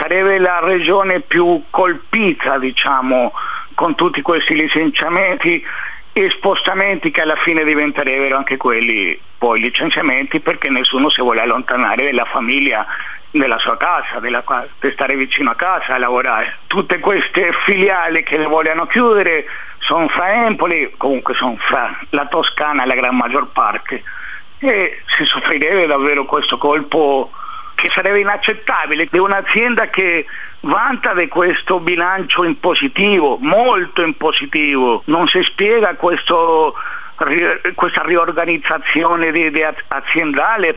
sarebbe la regione più colpita, diciamo, con tutti questi licenziamenti e spostamenti che alla fine diventerebbero anche quelli poi licenziamenti, perché nessuno si vuole allontanare dalla famiglia, della sua casa, di stare vicino a casa a lavorare. Tutte queste filiali che le vogliono chiudere sono fra Empoli, comunque sono fra la Toscana la gran maggior parte, e si soffrirebbe davvero questo colpo che sarebbe inaccettabile di un'azienda che vanta di questo bilancio in positivo, molto in positivo. Non si spiega questa riorganizzazione aziendale